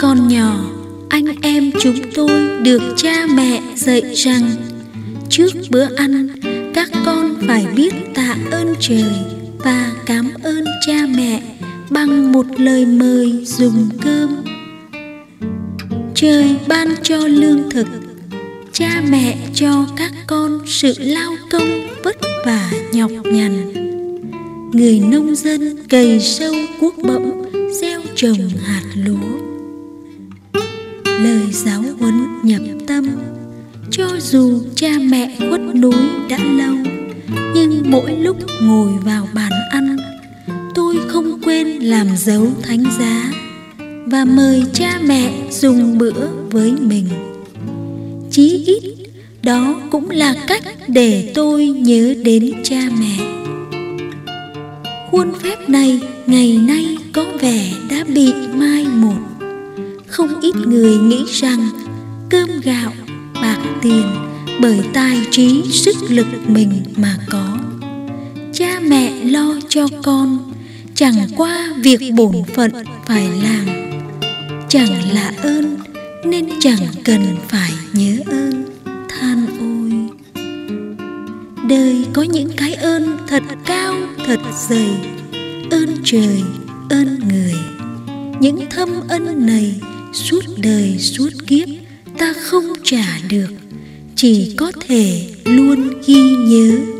còn nhỏ, anh em chúng tôi được cha mẹ dạy rằng trước bữa ăn, các con phải biết tạ ơn trời và cảm ơn cha mẹ bằng một lời mời dùng cơm. Trời ban cho lương thực, cha mẹ cho các con sự lao công vất vả nhọc nhằn. Người nông dân cày sâu cuốc bẫm, gieo trồng hạt lúa. Lời giáo huấn nhập tâm, cho dù cha mẹ khuất núi đã lâu, nhưng mỗi lúc ngồi vào bàn ăn, tôi không quên làm dấu thánh giá và mời cha mẹ dùng bữa với mình. Chí ít đó cũng là cách để tôi nhớ đến cha mẹ. Khuôn phép này ngày nay có vẻ đã bị mai một. Không ít người nghĩ rằng cơm gạo, bạc tiền bởi tài trí sức lực mình mà có. Cha mẹ lo cho con chẳng qua việc bổn phận phải làm. Chẳng lạ ơn nên chẳng cần phải nhớ ơn, than ôi. Đời có những cái ơn thật cao thật dày, ơn trời, ơn người. Những thâm ân này suốt đời suốt kiếp ta không trả được, chỉ có thể luôn ghi nhớ.